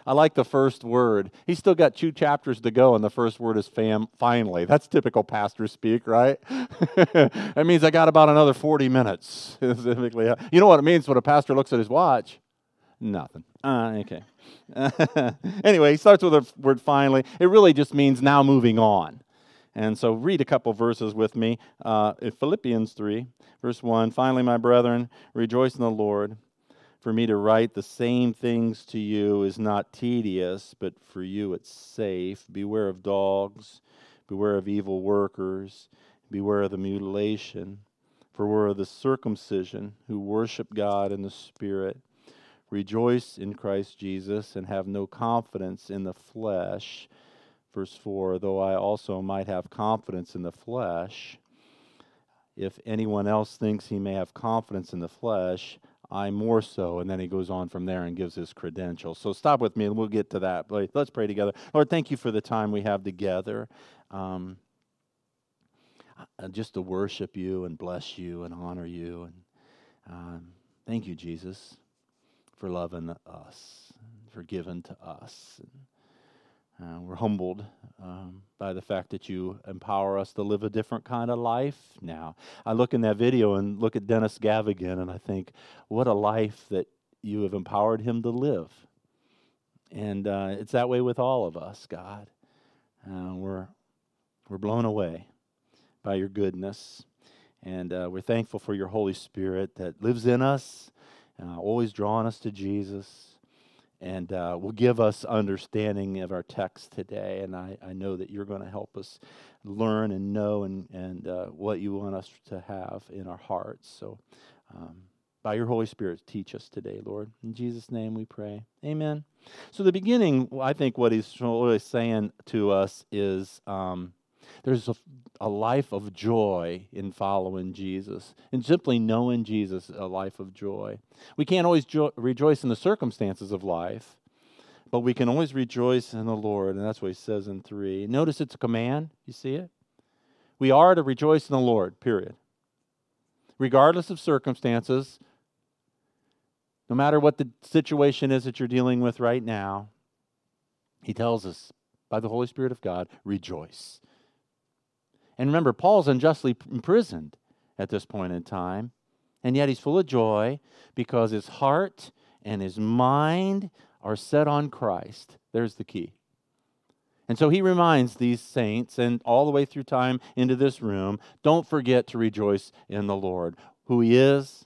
I like the first word. He's still got 2 chapters to go, and the first word is finally. That's typical pastor speak, right? That means I got about another 40 minutes. You know what it means when a pastor looks at his watch? Nothing. Okay. Anyway, he starts with the word finally. It really just means now moving on. And so read a couple verses with me. In Philippians 3, verse 1, finally, my brethren, rejoice in the Lord. For me to write the same things to you is not tedious, but for you it's safe. Beware of dogs, beware of evil workers, beware of the mutilation. For we're of the circumcision who worship God in the Spirit. Rejoice in Christ Jesus and have no confidence in the flesh. Verse 4, though I also might have confidence in the flesh, if anyone else thinks he may have confidence in the flesh, I more so. And then he goes on from there and gives his credentials. So stop with me and we'll get to that. Let's pray together. Lord, thank you for the time we have together. Just to worship you and bless you and honor you. And thank you, Jesus, for loving us, for giving to us. We're humbled by the fact that you empower us to live a different kind of life now. I look in that video and look at Dennis Gavigan, and I think, what a life that you have empowered him to live. And it's that way with all of us, God. We're blown away by your goodness, and we're thankful for your Holy Spirit that lives in us, always drawing us to Jesus. And will give us understanding of our text today. And I know that you're going to help us learn and know and what you want us to have in our hearts. So by your Holy Spirit, teach us today, Lord. In Jesus' name we pray. Amen. So the beginning, I think what he's really saying to us is there's a life of joy in following Jesus. And simply knowing Jesus, a life of joy. We can't always rejoice in the circumstances of life, but we can always rejoice in the Lord. And that's what he says in 3. Notice it's a command. You see it? We are to rejoice in the Lord, period. Regardless of circumstances, no matter what the situation is that you're dealing with right now, he tells us, by the Holy Spirit of God, rejoice. And remember, Paul's unjustly imprisoned at this point in time, and yet he's full of joy because his heart and his mind are set on Christ. There's the key. And so he reminds these saints, and all the way through time into this room, don't forget to rejoice in the Lord. Who he is,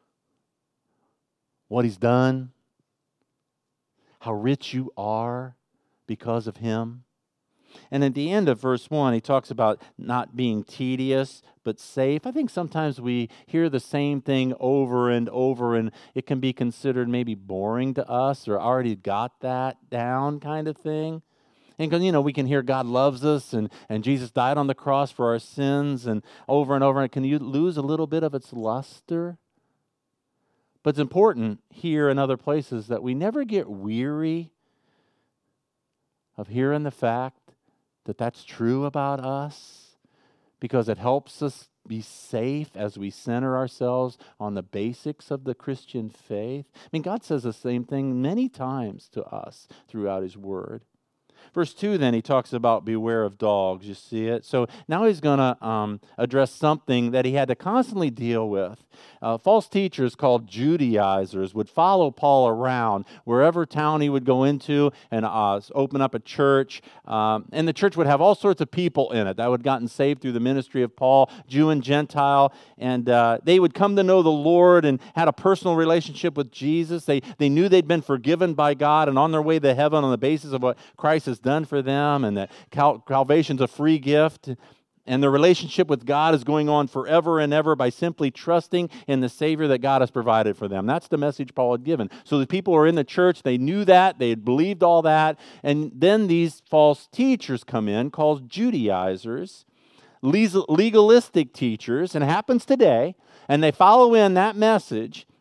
what he's done, how rich you are because of him. And at the end of verse 1, he talks about not being tedious, but safe. I think sometimes we hear the same thing over and over, and it can be considered maybe boring to us or already got that down kind of thing. And we can hear God loves us and Jesus died on the cross for our sins and over. And can you lose a little bit of its luster? But it's important here and other places that we never get weary of hearing the fact that that's true about us, because it helps us be safe as we center ourselves on the basics of the Christian faith. I mean, God says the same thing many times to us throughout his word. Verse 2, then, he talks about beware of dogs. You see it? So now he's going to address something that he had to constantly deal with. False teachers called Judaizers would follow Paul around wherever town he would go into and open up a church. And the church would have all sorts of people in it that would have gotten saved through the ministry of Paul, Jew and Gentile. And they would come to know the Lord and had a personal relationship with Jesus. They knew they'd been forgiven by God and on their way to heaven on the basis of what Christ has done for them, and that salvation's a free gift, and their relationship with God is going on forever and ever by simply trusting in the Savior that God has provided for them. That's the message Paul had given. So the people were in the church, they knew that, they had believed all that, and then these false teachers come in, called Judaizers, legalistic teachers, and it happens today, and they follow in that message,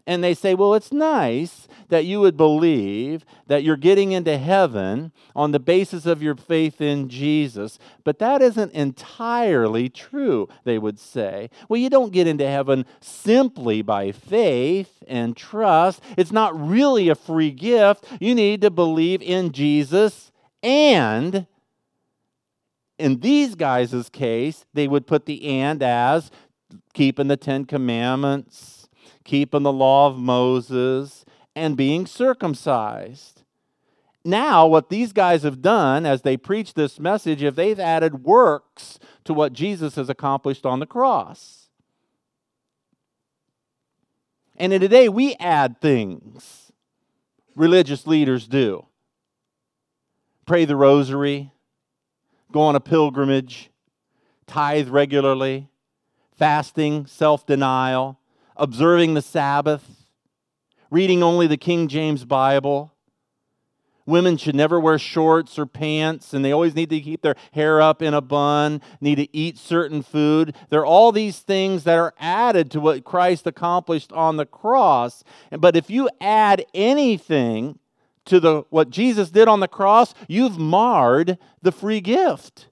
And they say, well, it's nice that you would believe that you're getting into heaven on the basis of your faith in Jesus, but that isn't entirely true, they would say. Well, you don't get into heaven simply by faith and trust. It's not really a free gift. You need to believe in Jesus, and in these guys' case, they would put the "and" as keeping the Ten Commandments, keeping the law of Moses, and being circumcised. Now, what these guys have done as they preach this message, if they've added works to what Jesus has accomplished on the cross. And in today, we add things. Religious leaders do. Pray the rosary, go on a pilgrimage, tithe regularly, fasting, self-denial, observing the Sabbath, reading only the King James Bible. Women should never wear shorts or pants, and they always need to keep their hair up in a bun, need to eat certain food. There are all these things that are added to what Christ accomplished on the cross. But if you add anything to what Jesus did on the cross, you've marred the free gift.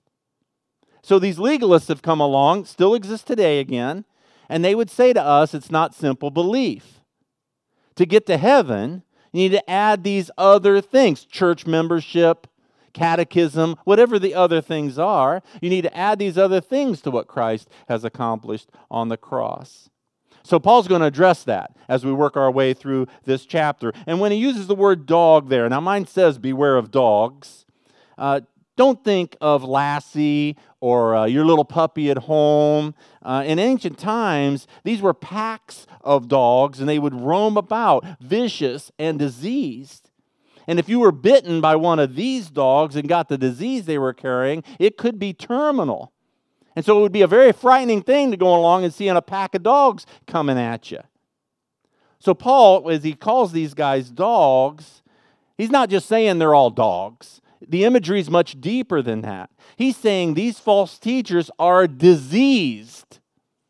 So these legalists have come along, still exist today again, and they would say to us, it's not simple belief. To get to heaven, you need to add these other things, church membership, catechism, whatever the other things are. You need to add these other things to what Christ has accomplished on the cross. So Paul's going to address that as we work our way through this chapter. And when he uses the word dog there, now mine says beware of dogs. Don't think of Lassie or your little puppy at home. In ancient times, these were packs of dogs, and they would roam about, vicious and diseased. And if you were bitten by one of these dogs and got the disease they were carrying, it could be terminal. And so it would be a very frightening thing to go along and seeing a pack of dogs coming at you. So Paul, as he calls these guys dogs, he's not just saying they're all dogs. The imagery is much deeper than that. He's saying these false teachers are diseased.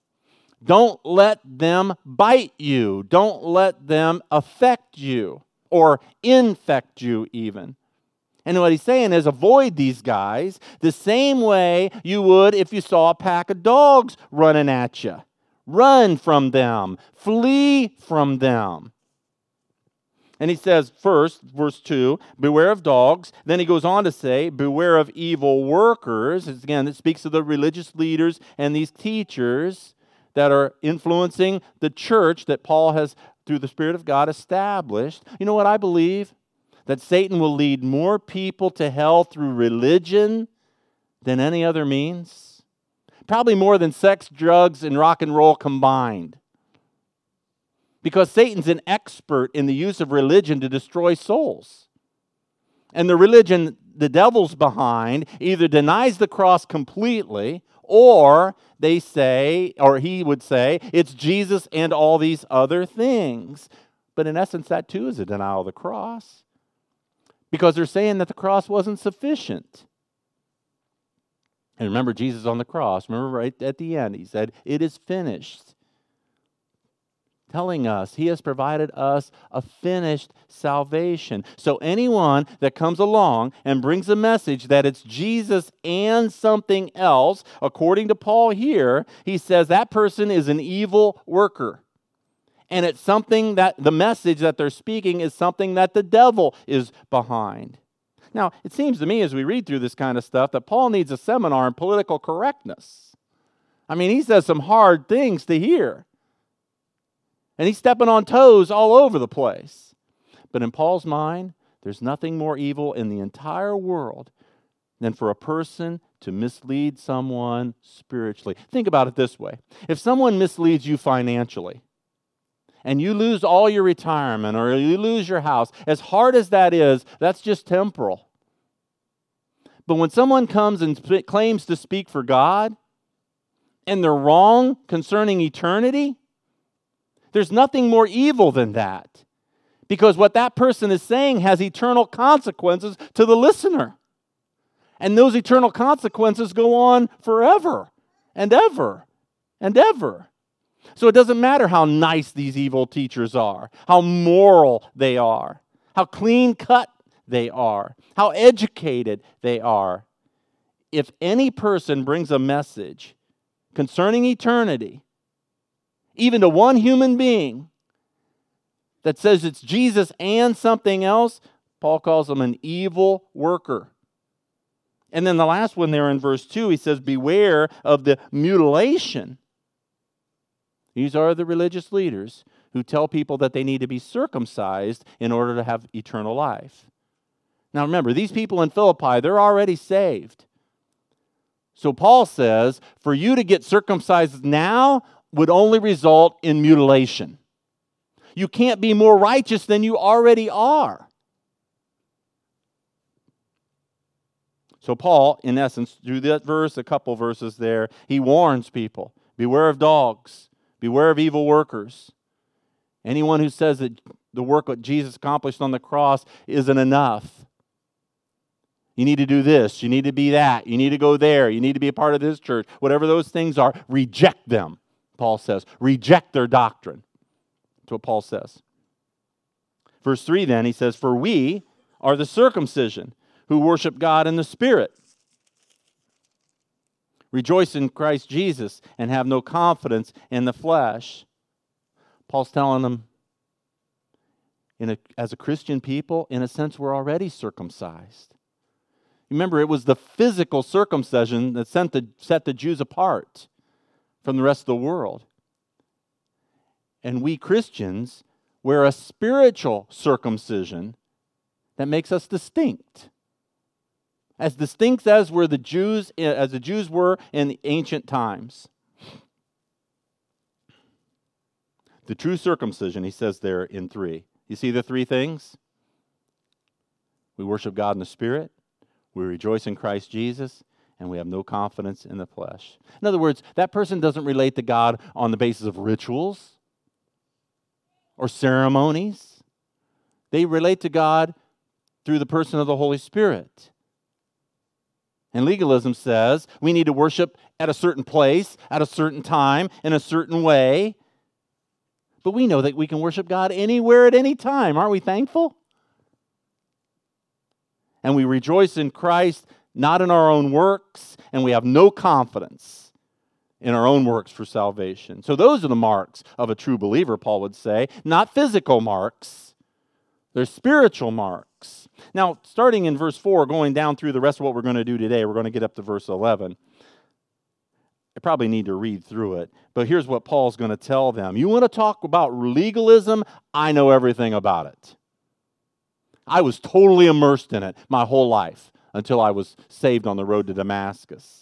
Don't let them bite you. Don't let them affect you or infect you even. And what he's saying is avoid these guys the same way you would if you saw a pack of dogs running at you. Run from them. Flee from them. And he says first, verse 2, beware of dogs. Then he goes on to say, beware of evil workers. Again, it speaks of the religious leaders and these teachers that are influencing the church that Paul has, through the Spirit of God, established. You know what I believe? That Satan will lead more people to hell through religion than any other means. Probably more than sex, drugs, and rock and roll combined. Because Satan's an expert in the use of religion to destroy souls. And the religion the devil's behind either denies the cross completely, or they say, or he would say, it's Jesus and all these other things. But in essence, that too is a denial of the cross. Because they're saying that the cross wasn't sufficient. And remember, Jesus on the cross, remember right at the end, he said, it is finished. Telling us he has provided us a finished salvation. So anyone that comes along and brings a message that it's Jesus and something else, according to Paul here, he says that person is an evil worker. And it's something that the message that they're speaking is something that the devil is behind. Now, it seems to me as we read through this kind of stuff that Paul needs a seminar in political correctness. I mean, he says some hard things to hear. And he's stepping on toes all over the place. But in Paul's mind, there's nothing more evil in the entire world than for a person to mislead someone spiritually. Think about it this way. If someone misleads you financially, and you lose all your retirement or you lose your house, as hard as that is, that's just temporal. But when someone comes and claims to speak for God, and they're wrong concerning eternity, there's nothing more evil than that. Because what that person is saying has eternal consequences to the listener. And those eternal consequences go on forever and ever and ever. So it doesn't matter how nice these evil teachers are, how moral they are, how clean cut they are, how educated they are. If any person brings a message concerning eternity, even to one human being, that says it's Jesus and something else, Paul calls them an evil worker. And then the last one there in verse 2, he says, beware of the mutilation. These are the religious leaders who tell people that they need to be circumcised in order to have eternal life. Now remember, these people in Philippi, they're already saved. So Paul says, for you to get circumcised now would only result in mutilation. You can't be more righteous than you already are. So Paul, in essence, through that verse, a couple verses there, he warns people, beware of dogs, beware of evil workers. Anyone who says that the work that Jesus accomplished on the cross isn't enough. You need to do this, you need to be that, you need to go there, you need to be a part of this church. Whatever those things are, reject them, Paul says. Reject their doctrine. That's what Paul says. Verse 3 then, he says, for we are the circumcision who worship God in the Spirit. Rejoice in Christ Jesus and have no confidence in the flesh. Paul's telling them, as a Christian people, in a sense, we're already circumcised. Remember, it was the physical circumcision that set the Jews apart from the rest of the world. And we Christians wear a spiritual circumcision that makes us distinct. As distinct as the Jews were in the ancient times. The true circumcision, he says there in 3. You see the 3 things? We worship God in the Spirit, we rejoice in Christ Jesus, and we have no confidence in the flesh. In other words, that person doesn't relate to God on the basis of rituals or ceremonies. They relate to God through the person of the Holy Spirit. And legalism says we need to worship at a certain place, at a certain time, in a certain way. But we know that we can worship God anywhere at any time. Aren't we thankful? And we rejoice in Christ, not in our own works, and we have no confidence in our own works for salvation. So those are the marks of a true believer, Paul would say. Not physical marks. They're spiritual marks. Now, starting in verse 4, going down through the rest of what we're going to do today, we're going to get up to verse 11. I probably need to read through it, but here's what Paul's going to tell them. You want to talk about legalism? I know everything about it. I was totally immersed in it my whole life until I was saved on the road to Damascus.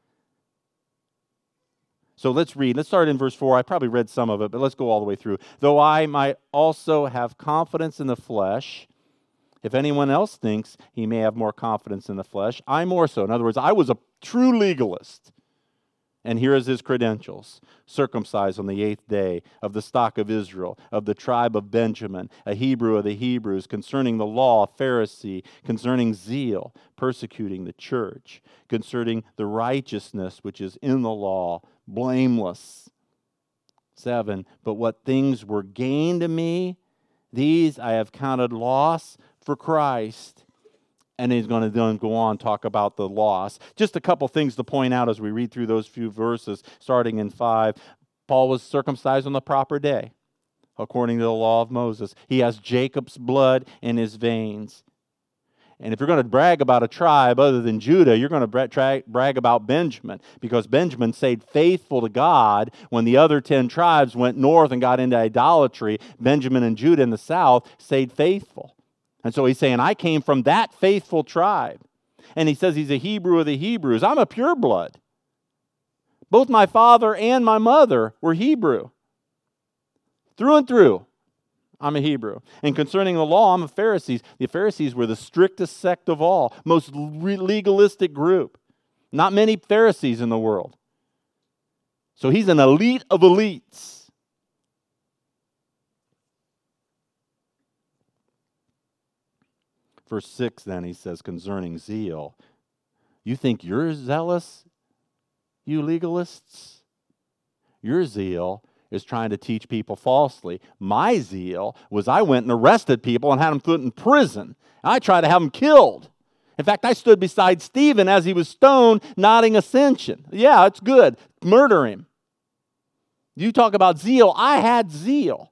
So let's read. Let's start in verse 4. I probably read some of it, but let's go all the way through. Though I might also have confidence in the flesh, if anyone else thinks he may have more confidence in the flesh, I more so. In other words, I was a true legalist. And here is his credentials. Circumcised on the 8th day, of the stock of Israel, of the tribe of Benjamin, a Hebrew of the Hebrews, concerning the law, a Pharisee, concerning zeal, persecuting the church, concerning the righteousness which is in the law, blameless. 7, but what things were gained to me, these I have counted loss for Christ. And he's going to then go on and talk about the loss. Just a couple things to point out as we read through those few verses, starting in 5. Paul was circumcised on the proper day, according to the law of Moses. He has Jacob's blood in his veins. And if you're going to brag about a tribe other than Judah, you're going to brag about Benjamin, because Benjamin stayed faithful to God when the other 10 tribes went north and got into idolatry. Benjamin and Judah in the south stayed faithful. And so he's saying, I came from that faithful tribe. And he says he's a Hebrew of the Hebrews. I'm a pureblood. Both my father and my mother were Hebrew. Through and through, I'm a Hebrew. And concerning the law, I'm a Pharisee. The Pharisees were the strictest sect of all, most legalistic group. Not many Pharisees in the world. So he's an elite of elites. Verse 6 then, he says, concerning zeal. You think you're zealous, you legalists? Your zeal is trying to teach people falsely. My zeal was I went and arrested people and had them put in prison. I tried to have them killed. In fact, I stood beside Stephen as he was stoned, nodding ascension. Yeah, it's good. Murder him. You talk about zeal. I had zeal.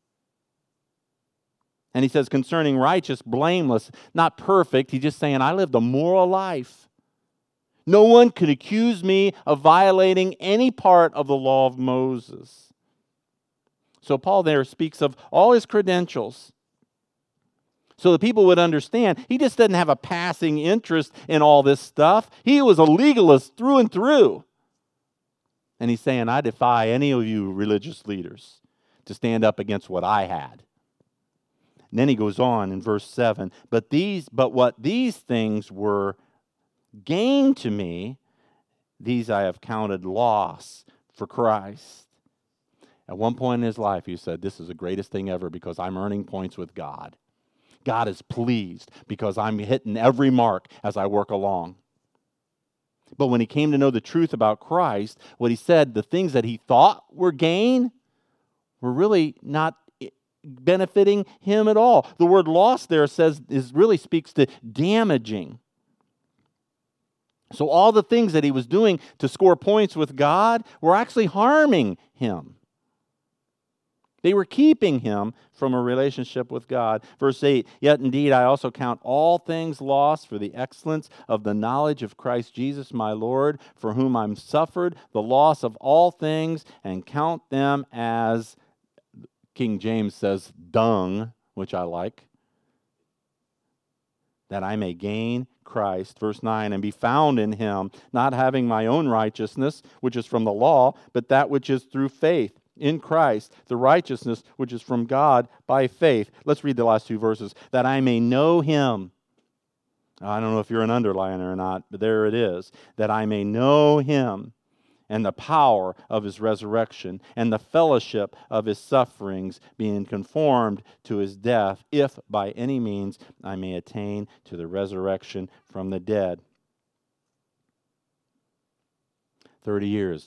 And he says, concerning righteous, blameless, not perfect. He's just saying, I lived a moral life. No one could accuse me of violating any part of the law of Moses. So Paul there speaks of all his credentials. So the people would understand, he just didn't have a passing interest in all this stuff. He was a legalist through and through. And he's saying, I defy any of you religious leaders to stand up against what I had. And then he goes on in verse 7, but what these things were gain to me, these I have counted loss for Christ. At one point in his life, he said, this is the greatest thing ever because I'm earning points with God. God is pleased because I'm hitting every mark as I work along. But when he came to know the truth about Christ, what he said, the things that he thought were gain were really not benefiting him at all. The word loss there really speaks to damaging. So all the things that he was doing to score points with God were actually harming him. They were keeping him from a relationship with God. Verse 8, yet indeed I also count all things lost for the excellence of the knowledge of Christ Jesus my Lord, for whom I'm suffered the loss of all things, and count them as, King James says, dung, which I like, that I may gain Christ. Verse 9, and be found in him, not having my own righteousness, which is from the law, but that which is through faith in Christ, the righteousness which is from God by faith. Let's read the last two verses. That I may know him. I don't know if you're an underliner or not, but there it is. That I may know him and the power of his resurrection and the fellowship of his sufferings, being conformed to his death, if by any means I may attain to the resurrection from the dead. 30 years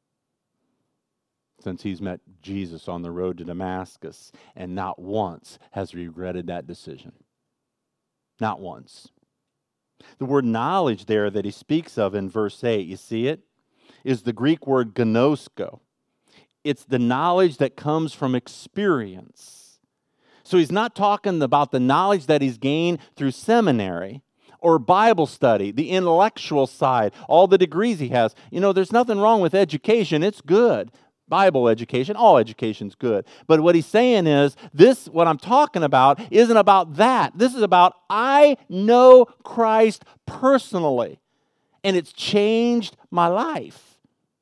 since he's met Jesus on the road to Damascus, and not once has regretted that decision. Not once. The word knowledge there that he speaks of in verse 8, you see it, is the Greek word gnosko. It's the knowledge that comes from experience. So he's not talking about the knowledge that he's gained through seminary or Bible study, the intellectual side, all the degrees he has. You know, there's nothing wrong with education. It's good. Bible education, all education's good. But what he's saying is, what I'm talking about isn't about that. This is about, I know Christ personally, and it's changed my life.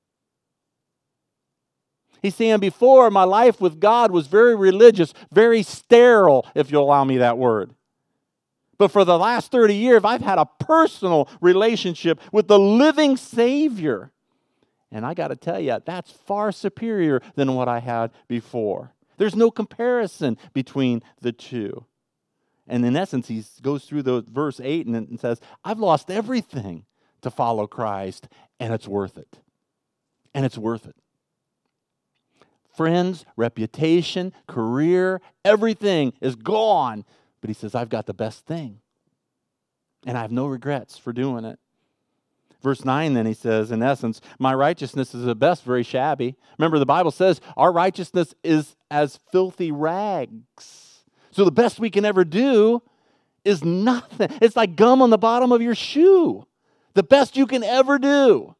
He's saying before, my life with God was very religious, very sterile, if you'll allow me that word. But for the last 30 years, I've had a personal relationship with the living Savior. And I got to tell you, that's far superior than what I had before. There's no comparison between the two. And in essence, he goes through the verse 8 and says, I've lost everything to follow Christ, and it's worth it. And it's worth it. Friends, reputation, career, everything is gone. But he says, I've got the best thing. And I have no regrets for doing it. Verse 9 then he says, in essence, my righteousness is at best very shabby. Remember, the Bible says our righteousness is as filthy rags. So the best we can ever do is nothing. It's like gum on the bottom of your shoe. The best you can ever do.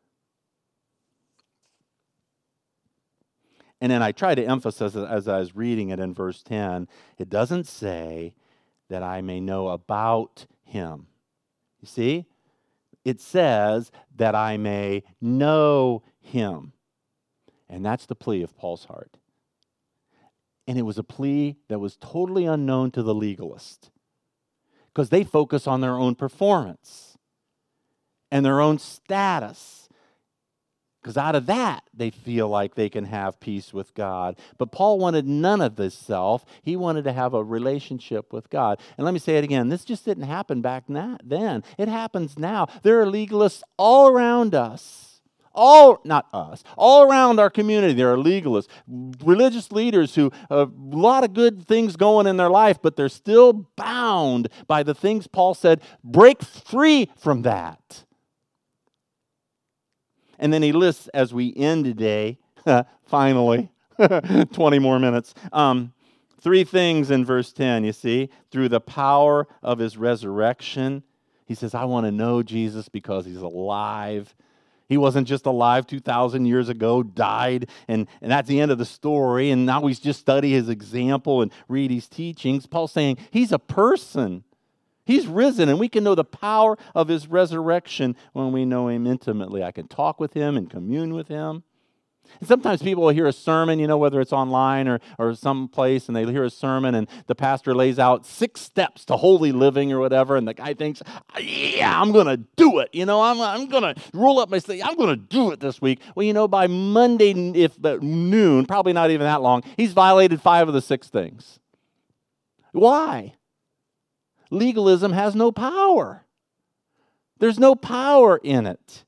And then I try to emphasize as I was reading it in verse 10, it doesn't say that I may know about him. You see? It says that I may know him. And that's the plea of Paul's heart. And it was a plea that was totally unknown to the legalist, because they focus on their own performance and their own status. Because out of that, they feel like they can have peace with God. But Paul wanted none of this self. He wanted to have a relationship with God. And let me say it again. This just didn't happen back then. It happens now. There are legalists all around us. not us, all around our community, there are legalists, religious leaders who have a lot of good things going in their life, but they're still bound by the things Paul said. Break free from that. And then he lists, as we end today, finally, 20 more minutes, 3 things in verse 10, you see. Through the power of his resurrection, he says, I want to know Jesus because he's alive. He wasn't just alive 2,000 years ago, died, and that's the end of the story, and now we just study his example and read his teachings. Paul's saying he's a person. He's risen, and we can know the power of his resurrection when we know him intimately. I can talk with him and commune with him. And sometimes people will hear a sermon, whether it's online or someplace, and they hear a sermon, and the pastor lays out 6 steps to holy living or whatever, and the guy thinks, yeah, I'm going to do it. I'm going to roll up my sleeve. I'm going to do it this week. Well, by Monday, if noon, probably not even that long, he's violated 5 of the 6 things. Why? Legalism has no power. There's no power in it.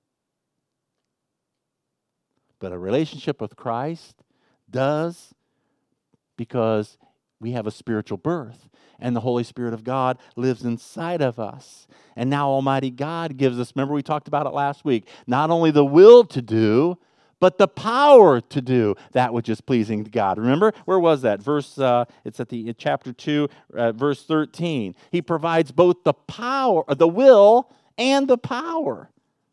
But a relationship with Christ does, because we have a spiritual birth, and the Holy Spirit of God lives inside of us. And now Almighty God gives us, remember we talked about it last week, not only the will to do, but the power to do that which is pleasing to God. Remember, where was that? It's at the chapter 2, verse 13. He provides both the power, the will, and the power.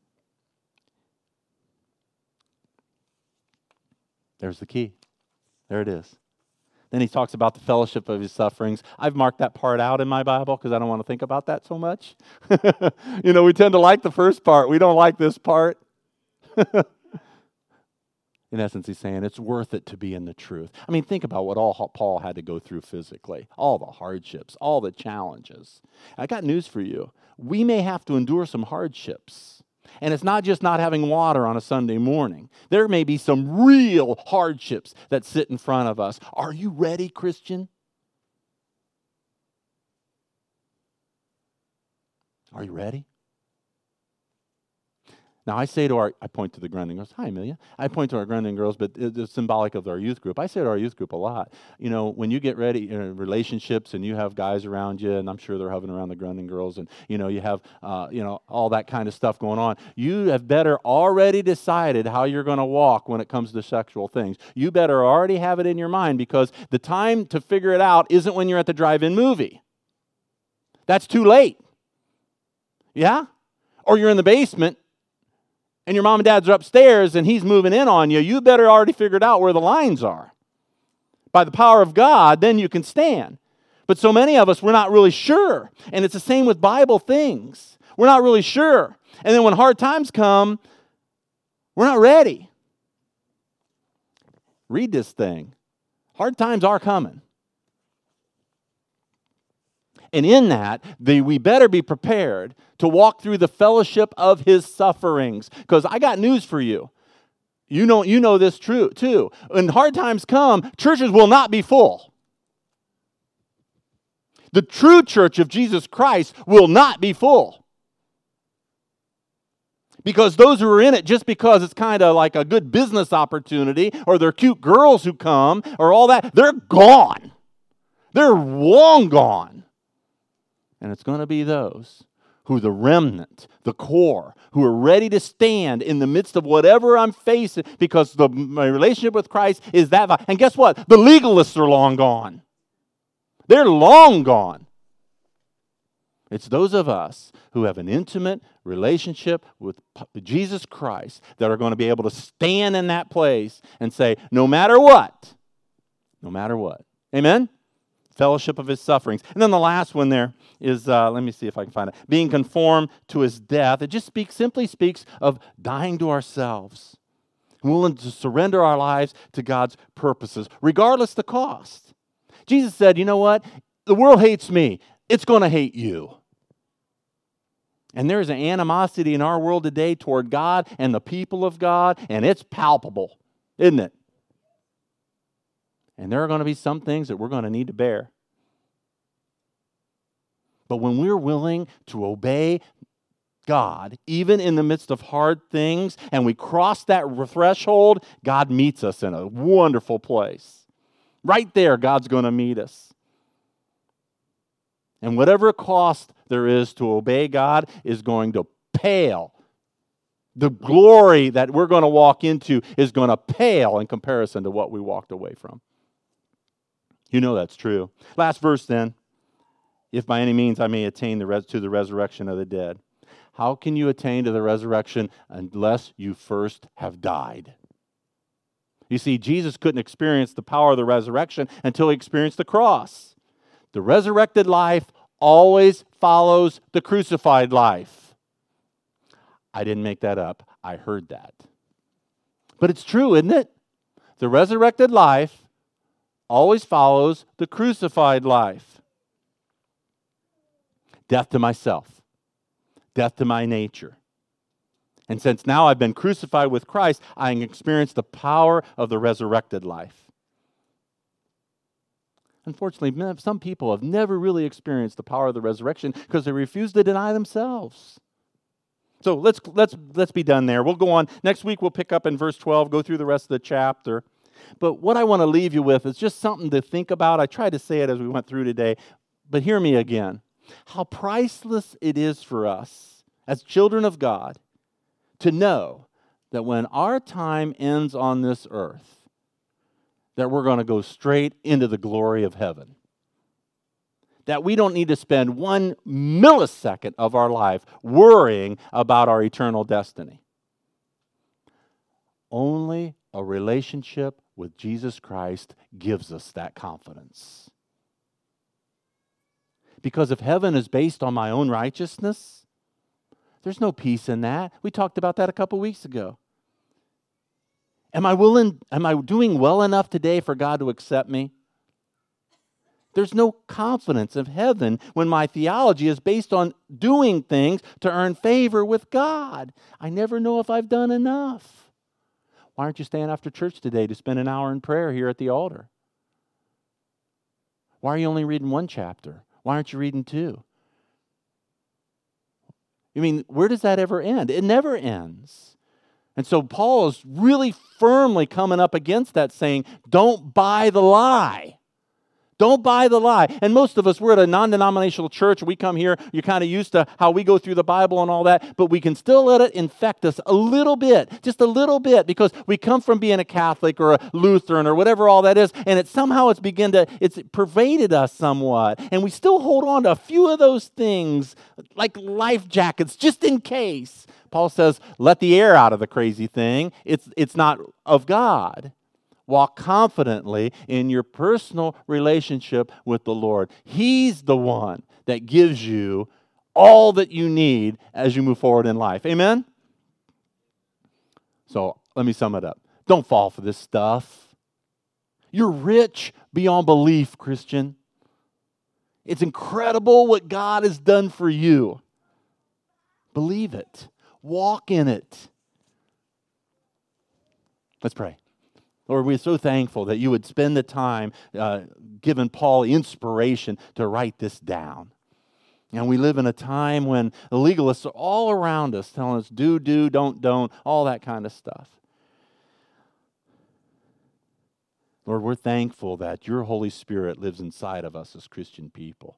There's the key. There it is. Then he talks about the fellowship of his sufferings. I've marked that part out in my Bible because I don't want to think about that so much. We tend to like the first part. We don't like this part. In essence, he's saying it's worth it to be in the truth. I mean, think about what all Paul had to go through physically. All the hardships, all the challenges. I got news for you. We may have to endure some hardships. And it's not just not having water on a Sunday morning. There may be some real hardships that sit in front of us. Are you ready, Christian? Are you ready? Now, I point to the Grunding girls. Hi, Amelia. I point to our Grunding girls, but it's symbolic of our youth group. I say to our youth group a lot, when you get ready in relationships and you have guys around you, and I'm sure they're hovering around the Grunding girls, and, you have, all that kind of stuff going on, you have better already decided how you're going to walk when it comes to sexual things. You better already have it in your mind, because the time to figure it out isn't when you're at the drive-in movie. That's too late. Yeah? Or you're in the basement, and your mom and dads are upstairs and he's moving in on you, you better already figured out where the lines are. By the power of God, then you can stand. But so many of us, we're not really sure. And it's the same with Bible things. We're not really sure. And then when hard times come, we're not ready. Read this thing. Hard times are coming. And in that, we better be prepared to walk through the fellowship of his sufferings. Because I got news for you. You know this true too. When hard times come, churches will not be full. The true church of Jesus Christ will not be full. Because those who are in it just because it's kind of like a good business opportunity, or they're cute girls who come, or all that, they're gone. They're long gone. And it's going to be those who are the remnant, the core, who are ready to stand in the midst of whatever I'm facing, because my relationship with Christ is that. And guess what? The legalists are long gone. They're long gone. It's those of us who have an intimate relationship with Jesus Christ that are going to be able to stand in that place and say, no matter what. Amen? Fellowship of his sufferings. And then the last one there is, let me see if I can find it, being conformed to his death. It just simply speaks of dying to ourselves, willing to surrender our lives to God's purposes, regardless the cost. Jesus said, you know what? The world hates me. It's going to hate you. And there's an animosity in our world today toward God and the people of God, and it's palpable, isn't it? And there are going to be some things that we're going to need to bear. But when we're willing to obey God, even in the midst of hard things, and we cross that threshold, God meets us in a wonderful place. Right there, God's going to meet us. And whatever cost there is to obey God is going to pale. The glory that we're going to walk into is going to pale in comparison to what we walked away from. You know that's true. Last verse then. If by any means I may attain to the resurrection of the dead. How can you attain to the resurrection unless you first have died? You see, Jesus couldn't experience the power of the resurrection until he experienced the cross. The resurrected life always follows the crucified life. I didn't make that up. I heard that. But it's true, isn't it? The resurrected life always follows the crucified life. Death to myself. Death to my nature. And since now I've been crucified with Christ, I can experience the power of the resurrected life. Unfortunately, some people have never really experienced the power of the resurrection because they refuse to deny themselves. So let's be done there. We'll go on. Next week we'll pick up in verse 12, go through the rest of the chapter. But what I want to leave you with is just something to think about. I tried to say it as we went through today, but hear me again. How priceless it is for us as children of God to know that when our time ends on this earth, that we're going to go straight into the glory of heaven. That we don't need to spend 1 millisecond of our life worrying about our eternal destiny. Only a relationship with Jesus Christ gives us that confidence. Because if heaven is based on my own righteousness, there's no peace in that. We talked about that a couple weeks ago. Am I doing well enough today for God to accept me? There's no confidence of heaven when my theology is based on doing things to earn favor with God. I never know if I've done enough. Why aren't you staying after church today to spend an hour in prayer here at the altar? Why are you only reading 1 chapter? Why aren't you reading 2? I mean, where does that ever end? It never ends. And so Paul is really firmly coming up against that, saying, don't buy the lie. Don't buy the lie. And most of us, we're at a non-denominational church. We come here, you're kind of used to how we go through the Bible and all that, but we can still let it infect us a little bit, just a little bit, because we come from being a Catholic or a Lutheran or whatever all that is, and it's pervaded us somewhat. And we still hold on to a few of those things, like life jackets, just in case. Paul says, let the air out of the crazy thing. It's not of God. Walk confidently in your personal relationship with the Lord. He's the one that gives you all that you need as you move forward in life. Amen? So let me sum it up. Don't fall for this stuff. You're rich beyond belief, Christian. It's incredible what God has done for you. Believe it. Walk in it. Let's pray. Lord, we're so thankful that you would spend the time giving Paul inspiration to write this down. And we live in a time when the legalists are all around us telling us do, don't, all that kind of stuff. Lord, we're thankful that your Holy Spirit lives inside of us as Christian people.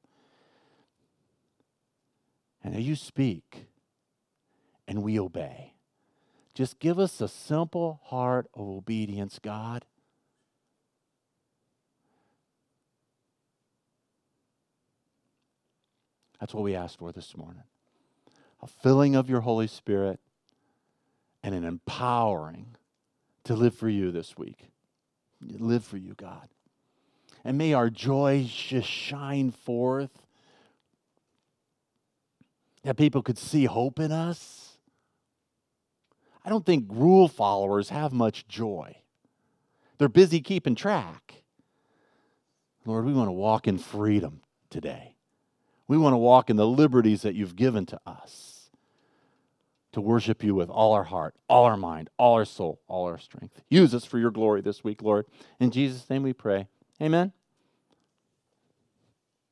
And as you speak and we obey, just give us a simple heart of obedience, God. That's what we ask for this morning. A filling of your Holy Spirit and an empowering to live for you this week. Live for you, God. And may our joy just shine forth. That people could see hope in us. I don't think rule followers have much joy. They're busy keeping track. Lord, we want to walk in freedom today. We want to walk in the liberties that you've given to us to worship you with all our heart, all our mind, all our soul, all our strength. Use us for your glory this week, Lord. In Jesus' name we pray. Amen.